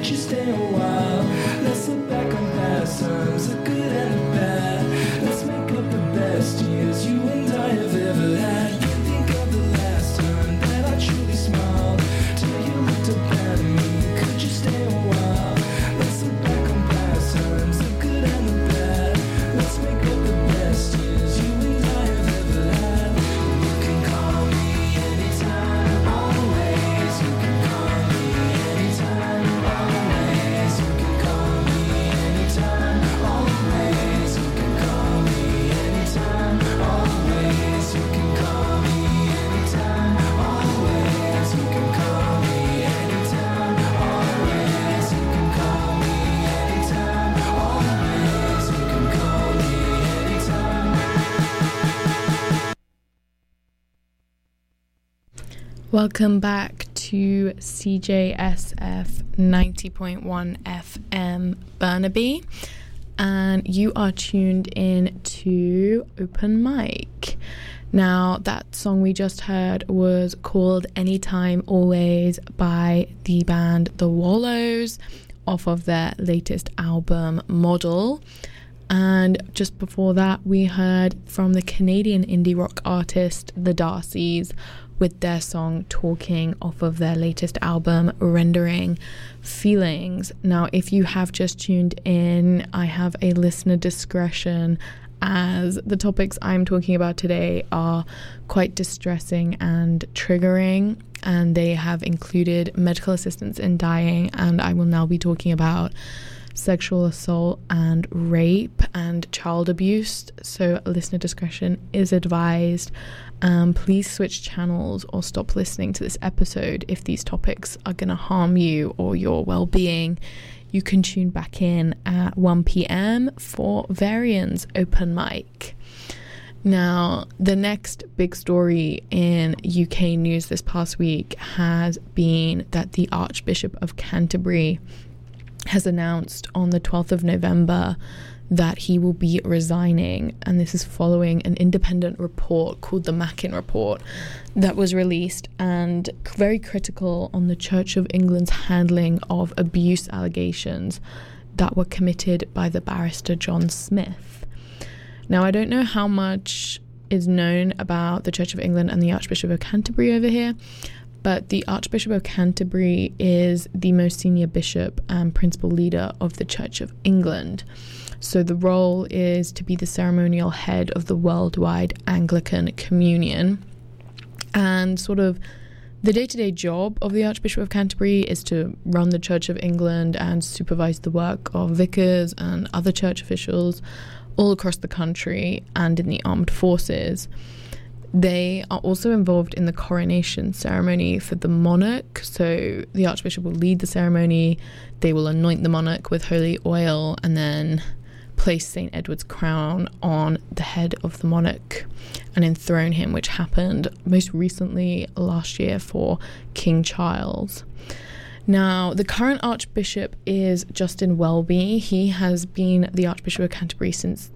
you stay a while? Let's look back on past times, the good and the bad. Let's make up the best years you and I have ever had. You think of the last time that I truly smiled till you looked up at me. Could you stay a while? Let's look back on past times, the good and the bad. Let's make up the best years you and I have ever had. You can call me anytime, always. You can call me anytime, always. You can call me anytime, always. You can call me anytime, always. You can call me anytime, always. You can call me anytime, always. You can call me anytime, always. You can call me anytime. Welcome back to CJSF 90.1 FM Burnaby, and you are tuned in to Open Mic. Now, that song we just heard was called Anytime Always by the band The Wallows off of their latest album Model. And just before that, we heard from the Canadian indie rock artist The Darcys with their song Talking off of their latest album Rendering Feelings. Now, if you have just tuned in, I have a listener discretion, as the topics I'm talking about today are quite distressing and triggering, and they have included medical assistance in dying, and I will now be talking about sexual assault and rape and child abuse, so listener discretion is advised. Please switch channels or stop listening to this episode if these topics are going to harm you or your well-being. You can tune back in at 1 p.m. for Varian's Open Mic. Now, the next big story in UK news this past week has been that the Archbishop of Canterbury has announced on the 12th of November that he will be resigning, and this is following an independent report called the Mackin Report that was released, and very critical on the Church of England's handling of abuse allegations that were committed by the barrister John Smith. Now, I don't know how much is known about the Church of England and the Archbishop of Canterbury over here, but the Archbishop of Canterbury is the most senior bishop and principal leader of the Church of England. So the role is to be the ceremonial head of the worldwide Anglican Communion. And sort of the day-to-day job of the Archbishop of Canterbury is to run the Church of England and supervise the work of vicars and other church officials all across the country and in the armed forces. They are also involved in the coronation ceremony for the monarch. So the Archbishop will lead the ceremony, they will anoint the monarch with holy oil, and then place St. Edward's crown on the head of the monarch and enthrone him, which happened most recently last year for King Charles. Now, the current Archbishop is Justin Welby. He has been the Archbishop of Canterbury since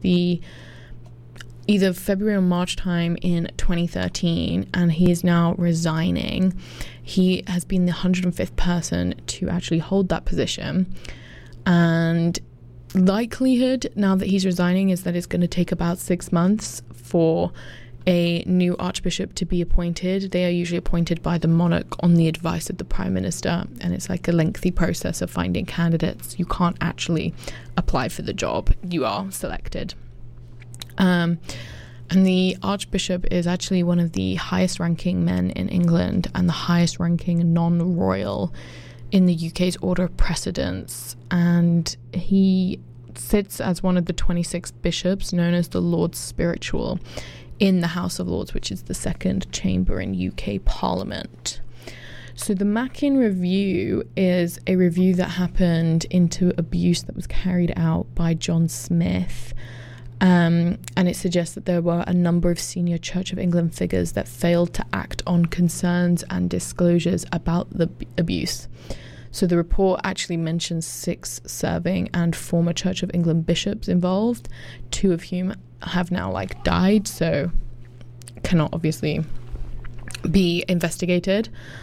either February or March time in 2013, and he is now resigning. He has been the 105th person to actually hold that position, and likelihood now that he's resigning is that it's going to take about 6 months for a new archbishop to be appointed. They are usually appointed by the monarch on the advice of the Prime Minister, and it's like a lengthy process of finding candidates. You can't actually apply for the job, you are selected. And the Archbishop is actually one of the highest ranking men in England and the highest ranking non-royal in the UK's order of precedence, and he sits as one of the 26 bishops known as the Lords Spiritual in the House of Lords, which is the second chamber in UK Parliament. So the Mackin Review is a review that happened into abuse that was carried out by John Smith, and it suggests that there were a number of senior Church of England figures that failed to act on concerns and disclosures about the abuse. So the report actually mentions 6 serving and former Church of England bishops involved, 2 of whom have now died, so cannot obviously be investigated.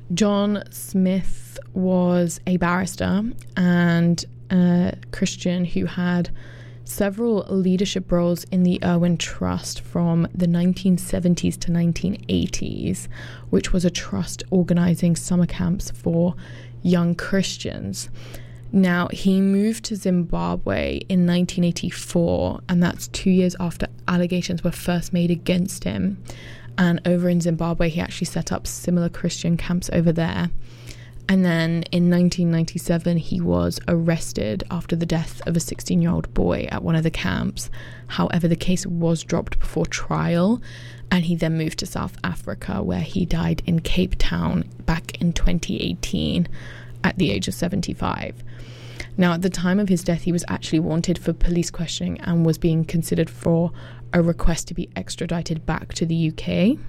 John Smith was a barrister and a Christian who had several leadership roles in the Irwin Trust from the 1970s to 1980s, which was a trust organizing summer camps for young Christians. Now, he moved to Zimbabwe in 1984, and that's 2 years after allegations were first made against him. And over in Zimbabwe, he actually set up similar Christian camps over there. And then in 1997, he was arrested after the death of a 16-year-old boy at one of the camps. However, the case was dropped before trial, and he then moved to South Africa, where he died in Cape Town back in 2018 at the age of 75. Now, at the time of his death, he was actually wanted for police questioning and was being considered for a request to be extradited back to the UK.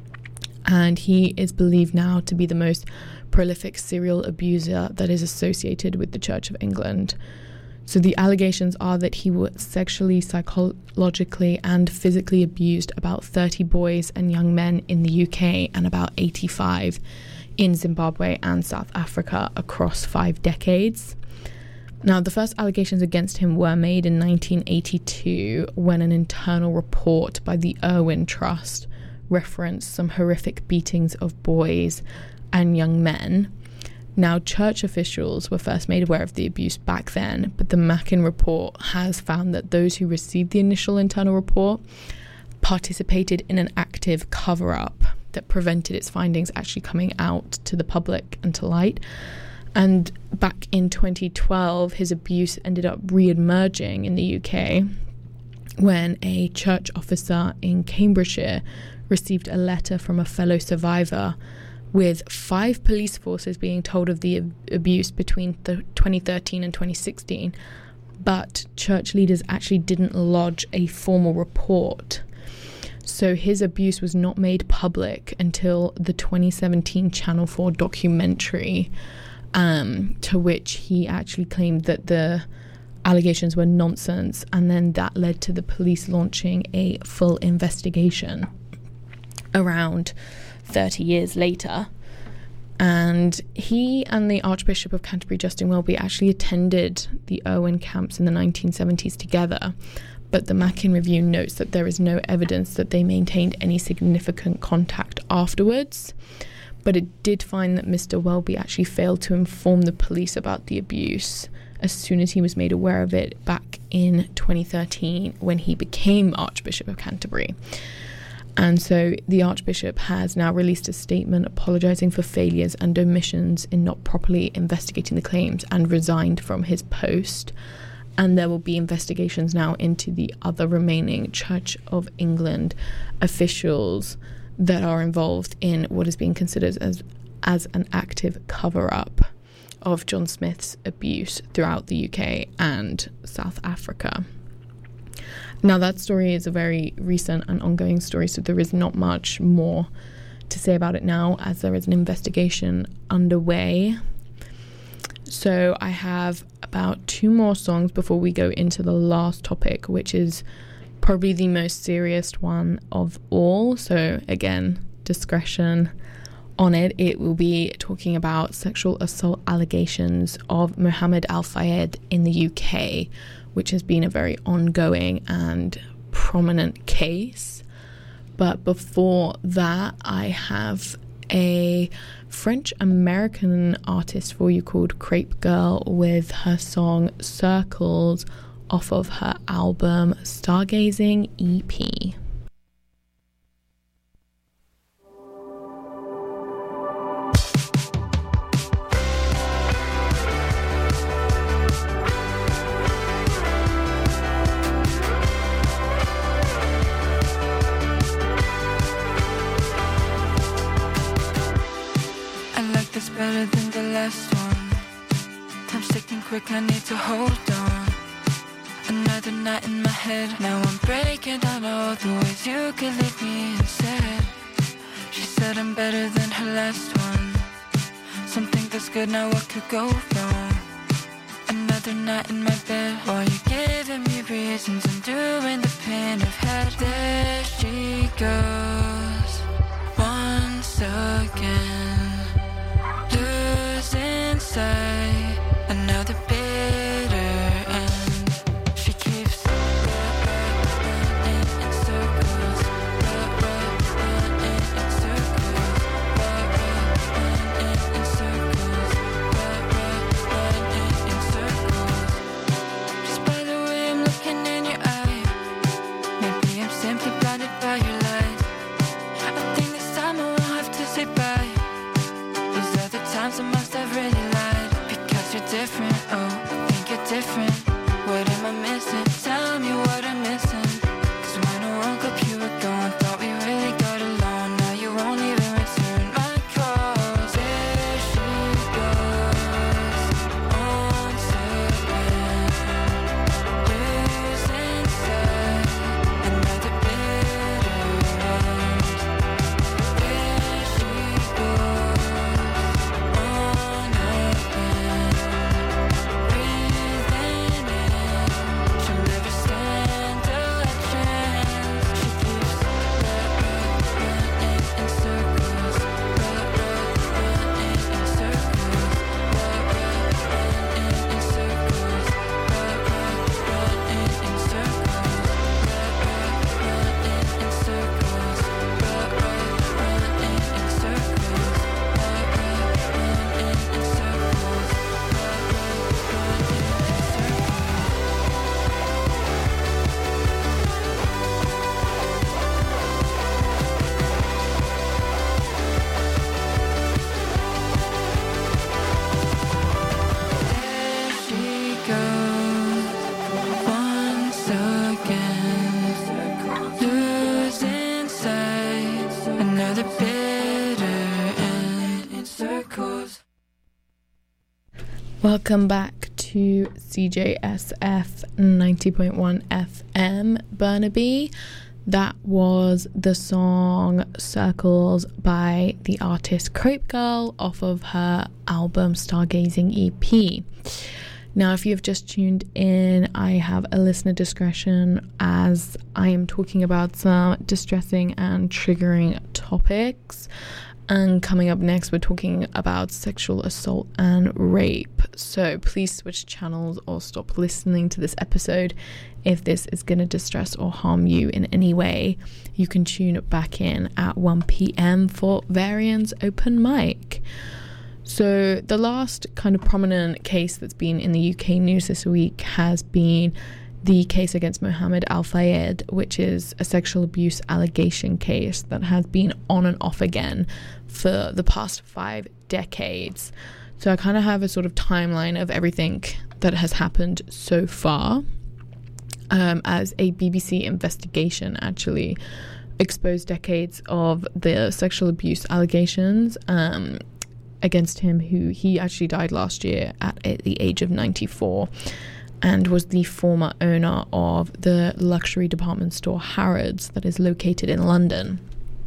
And he is believed now to be the most prolific serial abuser that is associated with the Church of England. So the allegations are that he was sexually, psychologically and physically abused about 30 boys and young men in the UK and about 85 in Zimbabwe and South Africa across 5 decades. Now, the first allegations against him were made in 1982 when an internal report by the Irwin Trust referenced some horrific beatings of boys and young men. Now, church officials were first made aware of the abuse back then, but the Mackin report has found that those who received the initial internal report participated in an active cover-up that prevented its findings actually coming out to the public and to light. And back in 2012, his abuse ended up re-emerging in the UK when a church officer in Cambridgeshire received a letter from a fellow survivor with 5 police forces being told of the abuse between 2013 and 2016, but church leaders actually didn't lodge a formal report. So his abuse was not made public until the 2017 Channel 4 documentary, to which he actually claimed that the allegations were nonsense, and then that led to the police launching a full investigation around 30 years later. And he and the Archbishop of Canterbury, Justin Welby, actually attended the Irwin camps in the 1970s together, but the Mackin Review notes that there is no evidence that they maintained any significant contact afterwards. But it did find that Mr. Welby actually failed to inform the police about the abuse as soon as he was made aware of it back in 2013 when he became Archbishop of Canterbury. And so the Archbishop has now released a statement apologising for failures and omissions in not properly investigating the claims and resigned from his post. And there will be investigations now into the other remaining Church of England officials that are involved in what is being considered as an active cover-up of John Smith's abuse throughout the UK and South Africa. Now, that story is a very recent and ongoing story, so there is not much more to say about it now, as there is an investigation underway. So I have about 2 more songs before we go into the last topic, which is probably the most serious one of all. So again, discretion on it. It will be talking about sexual assault allegations of Mohammed Al Fayed in the UK, which has been a very ongoing and prominent case. But before that, I have a French-American artist for you called Crepe Girl with her song Circles off of her album Stargazing EP. Better than the last one. Time's ticking quick, I need to hold on. Another night in my head. Now I'm breaking down all the ways you could leave me instead. She said I'm better than her last one. Something that's good, now what could go wrong? Another night in my bed. While you're giving me reasons, I'm doing the pain I've had. There she goes, once again. I must have really lied. Because you're different, oh, I think you're different. What am I missing? Tell me what I'm missing. Cause when I woke up you were gone. Thought we really got along. Now you won't even return my calls. There she goes, once again, losing sight, another bitter end. There she goes, on again, breathing in. She'll never stand a chance. She keeps running in circles, running in circles, running in circles, running in circles, running in circles, running in There she goes, once again, losing sight, another bitter end in circles. Welcome back to CJSF 90.1 FM Burnaby. That was the song Circles by the artist Crepe Girl off of her album Stargazing EP. Now, if you've just tuned in, I have a listener discretion as I am talking about some distressing and triggering topics. And coming up next, we're talking about sexual assault and rape. So please switch channels or stop listening to this episode if this is going to distress or harm you in any way. You can tune back in at 1 p.m. for Varian's open mic. So the last kind of prominent case that's been in the UK news this week has been the case against Mohammed Al Fayed, which is a sexual abuse allegation case that has been on and off again for the past 5 decades. So I kind of have a sort of timeline of everything that has happened so far, as a BBC investigation actually exposed decades of the sexual abuse allegations against him, who he actually died last year at the age of 94. And was the former owner of the luxury department store Harrods that is located in London.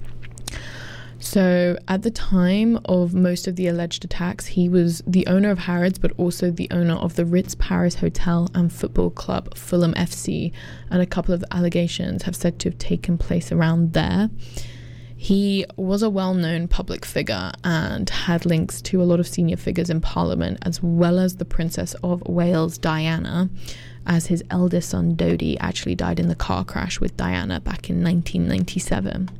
So at the time of most of the alleged attacks, he was the owner of Harrods, but also the owner of the Ritz Paris Hotel and football club Fulham FC, and a couple of allegations have said to have taken place around there. He was a well-known public figure and had links to a lot of senior figures in Parliament, as well as the Princess of Wales, Diana, as his eldest son, Dodi, actually died in the car crash with Diana back in 1997.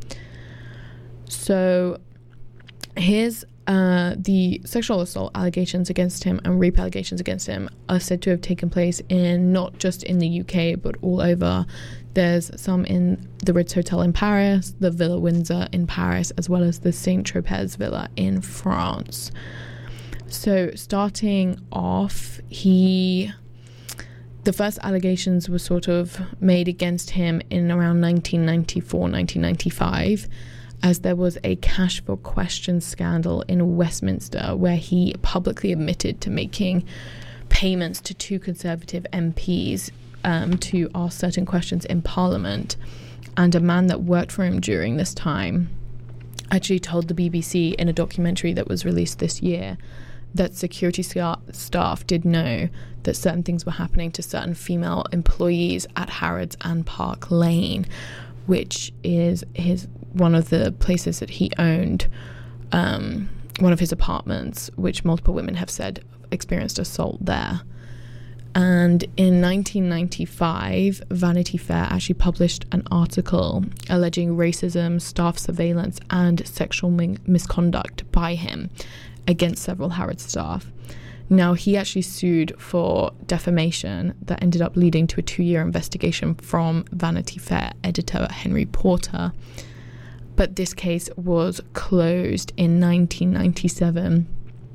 So here's the sexual assault allegations against him and rape allegations against him are said to have taken place in not just in the UK, but all over. There's some in the Ritz Hotel in Paris, the Villa Windsor in Paris, as well as the Saint-Tropez Villa in France. So starting off, the first allegations were sort of made against him in around 1994, 1995, as there was a cash for questions scandal in Westminster where he publicly admitted to making payments to 2 Conservative MPs to ask certain questions in Parliament. And a man that worked for him during this time actually told the BBC in a documentary that was released this year that security staff did know that certain things were happening to certain female employees at Harrods and Park Lane, which is one of the places that he owned, one of his apartments, which multiple women have said experienced assault there. And in 1995, Vanity Fair actually published an article alleging racism, staff surveillance, and sexual misconduct by him against several Harrods staff. Now, he actually sued for defamation that ended up leading to a 2-year investigation from Vanity Fair editor Henry Porter. But this case was closed in 1997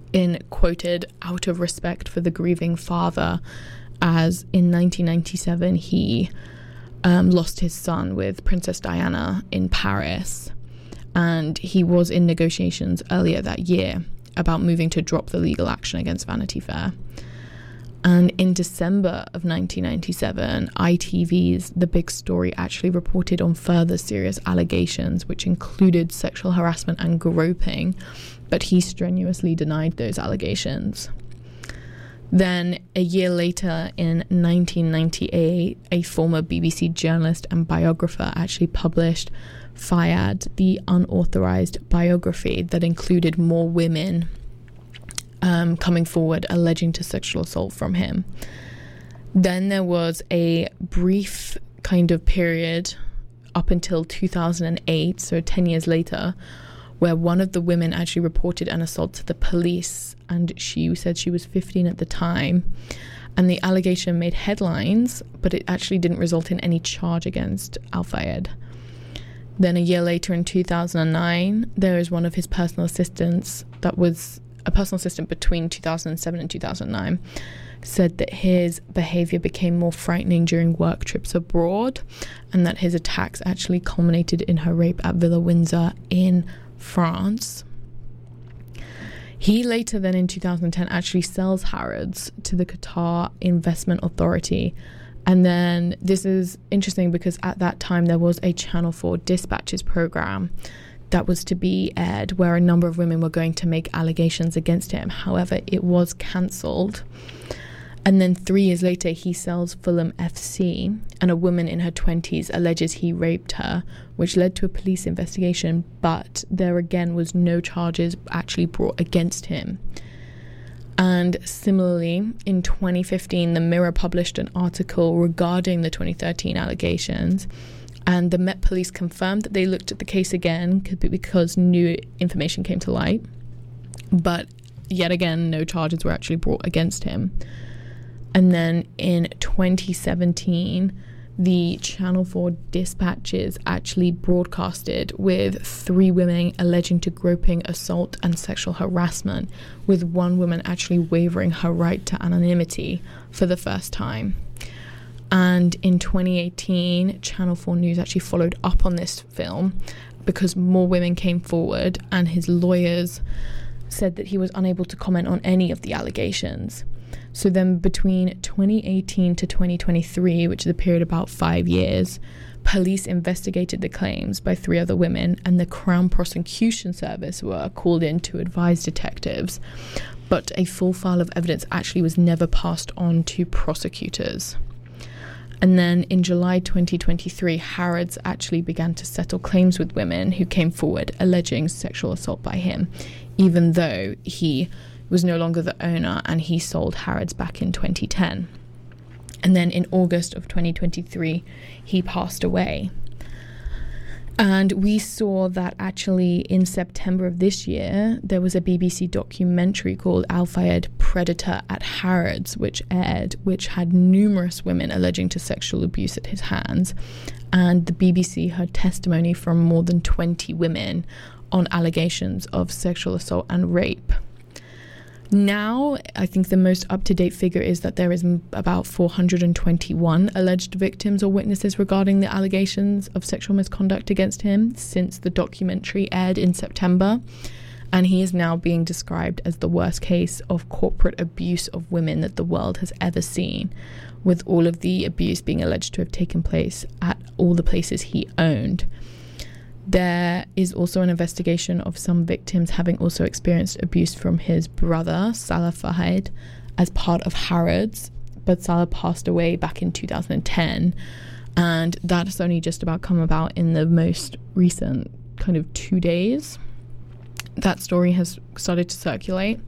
in quoted out of respect for the grieving father, as in 1997 he lost his son with Princess Diana in Paris, and he was in negotiations earlier that year about moving to drop the legal action against Vanity Fair. And in December of 1997, ITV's The Big Story actually reported on further serious allegations, which included sexual harassment and groping, but he strenuously denied those allegations. Then, a year later, in 1998, a former BBC journalist and biographer actually published Fayed, the unauthorized biography that included more women coming forward alleging to sexual assault from him. Then there was a brief kind of period up until 2008, so 10 years later, where one of the women actually reported an assault to the police, and she said she was 15 at the time, and the allegation made headlines, but it actually didn't result in any charge against Al-Fayed. Then a year later, in 2009, there is one of his personal assistants that was a personal assistant between 2007 and 2009, said that his behavior became more frightening during work trips abroad, and that his attacks actually culminated in her rape at Villa Windsor in France. He later then in 2010 actually sells Harrods to the Qatar Investment Authority. And then this is interesting because at that time there was a Channel 4 Dispatches program that was to be aired where a number of women were going to make allegations against him. However, it was cancelled. And then 3 years later, he sells Fulham FC, and a woman in her 20s alleges he raped her, which led to a police investigation, but there again was no charges actually brought against him. And similarly, in 2015, the Mirror published an article regarding the 2013 allegations, and the Met Police confirmed that they looked at the case again because new information came to light. But yet again, no charges were actually brought against him. And then in 2017, the Channel 4 Dispatches actually broadcasted with 3 women alleging to groping, assault and sexual harassment, with one woman actually waiving her right to anonymity for the first time. And in 2018, Channel 4 News actually followed up on this film because more women came forward, and his lawyers said that he was unable to comment on any of the allegations. So then between 2018 to 2023, which is a period about 5 years, police investigated the claims by 3 other women, and the Crown Prosecution Service were called in to advise detectives. But a full file of evidence actually was never passed on to prosecutors. And then in July 2023, Harrods actually began to settle claims with women who came forward alleging sexual assault by him, even though he was no longer the owner and he sold Harrods back in 2010. And then in August of 2023, he passed away. And we saw that actually in September of this year, there was a BBC documentary called Al-Fayed Predator at Harrods, which aired, which had numerous women alleging to sexual abuse at his hands. And the BBC heard testimony from more than 20 women on allegations of sexual assault and rape. Now, I think the most up-to-date figure is that there is about 421 alleged victims or witnesses regarding the allegations of sexual misconduct against him since the documentary aired in September. And he is now being described as the worst case of corporate abuse of women that the world has ever seen, with all of the abuse being alleged to have taken place at all the places he owned. There is also an investigation of some victims having also experienced abuse from his brother, Salah Fayed, as part of Harrods, but Salah passed away back in 2010, and that has only just about come about in the most recent kind of 2 days. That story has started to circulate.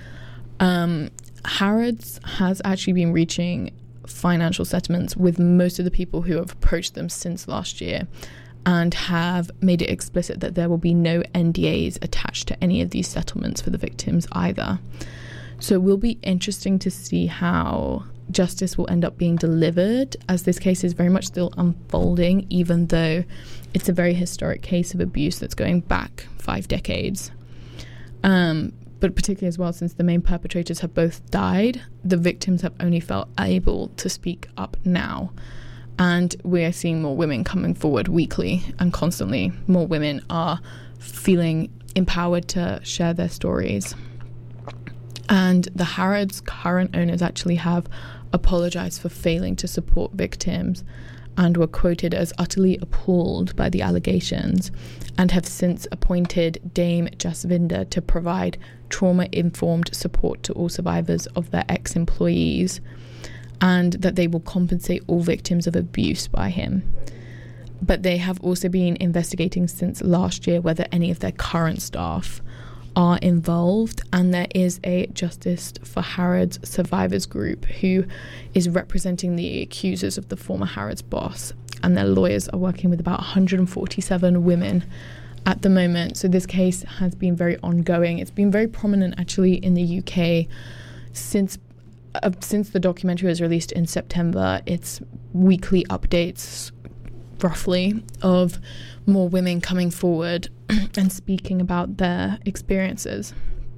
Harrods has actually been reaching financial settlements with most of the people who have approached them since last year, and have made it explicit that there will be no NDAs attached to any of these settlements for the victims either. So it will be interesting to see how justice will end up being delivered, as this case is very much still unfolding, even though it's a very historic case of abuse that's going back 5 decades. but particularly as well since the main perpetrators have both died, the victims have only felt able to speak up now. And we are seeing more women coming forward weekly and constantly. More women are feeling empowered to share their stories. And the Harrods' current owners actually have apologized for failing to support victims and were quoted as utterly appalled by the allegations, and have since appointed Dame Jasvinder to provide trauma-informed support to all survivors of their ex-employees, and that they will compensate all victims of abuse by him. But they have also been investigating since last year whether any of their current staff are involved, and there is a Justice for Harrods survivors group who is representing the accusers of the former Harrods boss, and their lawyers are working with about 147 women at the moment. So this case has been very ongoing. It's been very prominent actually in the UK since the documentary was released in September. It's weekly updates roughly of more women coming forward and speaking about their experiences.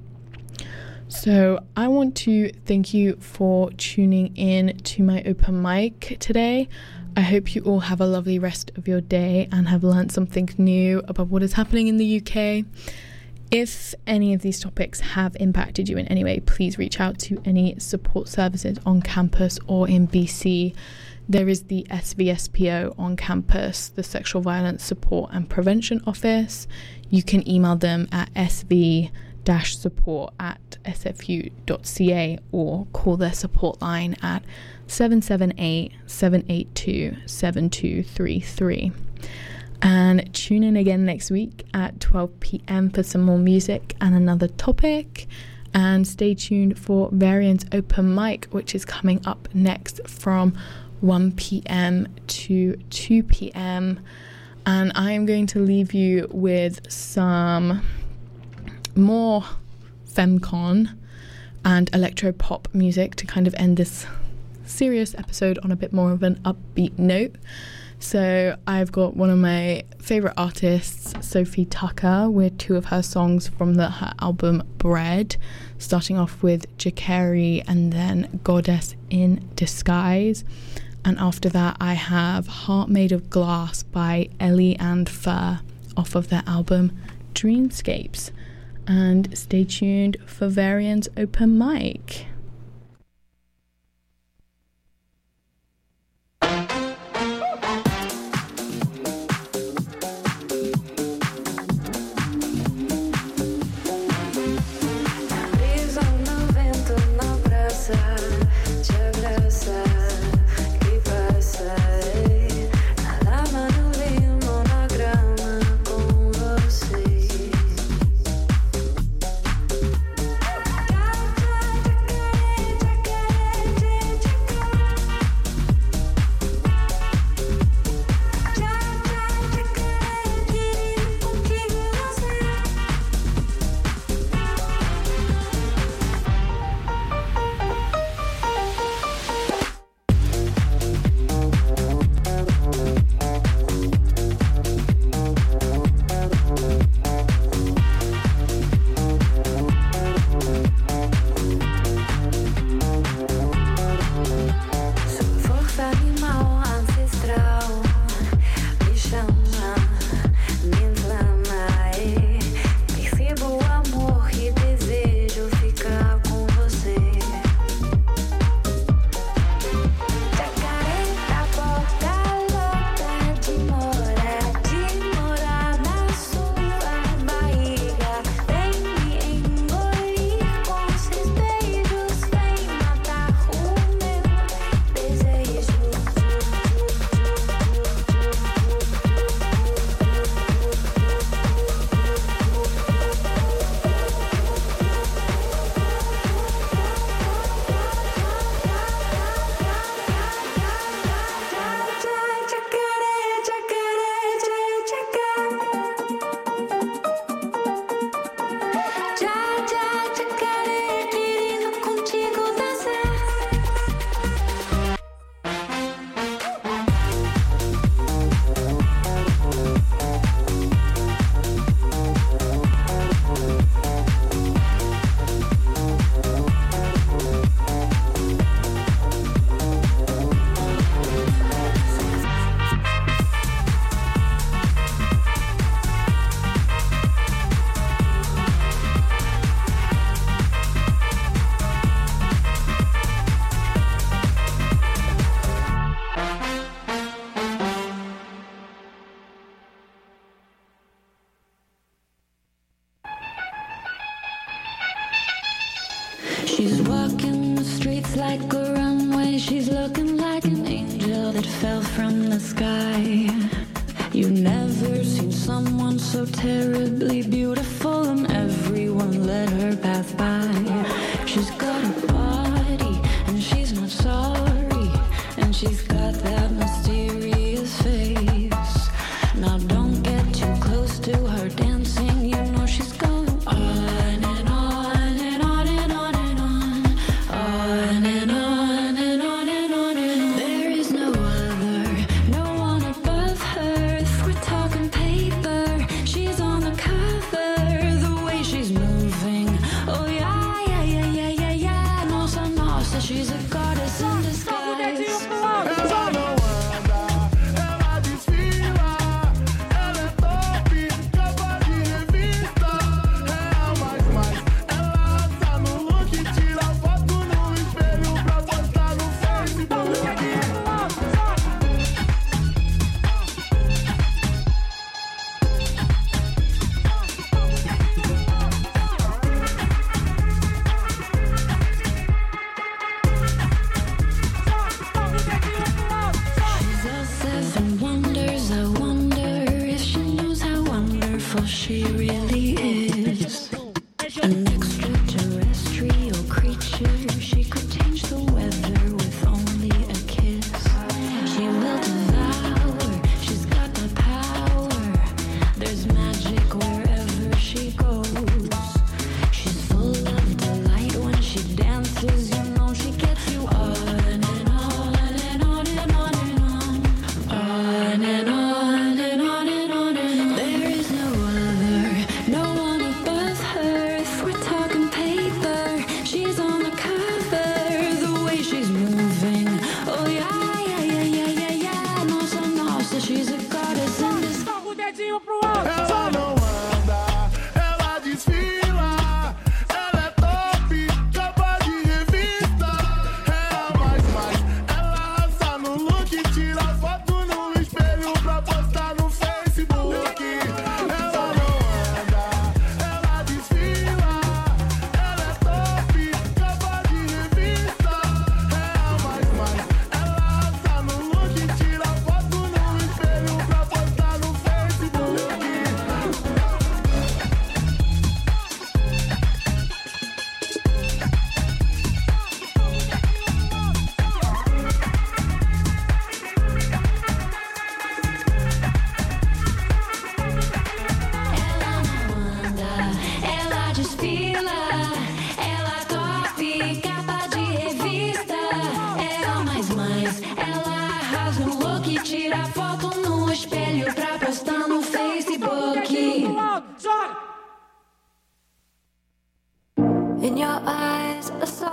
So I want to thank you for tuning in to my open mic today. I hope you all have a lovely rest of your day and have learned something new about what is happening in the UK. If any of these topics have impacted you in any way, please reach out to any support services on campus or in BC. There is the SVSPO on campus, the Sexual Violence Support and Prevention Office. You can email them at sv-support@sfu.ca or call their support line at 778-782-7233. And tune in again next week at 12 p.m. for some more music and another topic. And stay tuned for Variant's Open Mic, which is coming up next from 1 p.m. to 2 p.m. And I am going to leave you with some more femcon and electro-pop music to kind of end this serious episode on a bit more of an upbeat note. So I've got one of my favourite artists, Sophie Tucker, with two of her songs from her album Bread, starting off with Jakari and then Goddess in Disguise. And after that I have Heart Made of Glass by Ellie and Fur off of their album Dreamscapes. And stay tuned for Variant's Open Mic. She's walking the streets like a runway. She's looking like an angel that fell from the sky. You've never seen someone so terribly beautiful, and everyone let her pass by. She's got a body, and she's not sorry, and she's got that mysterious face. Now don't get too close to her dancing, you know she's going on and on and on and on and on, on and on and on and on and on. There is no other, no one above her. If we're talking paper, she's on the cover. The way she's moving, oh yeah, yeah, yeah, yeah, yeah, yeah. Nossa, nossa, she's a god.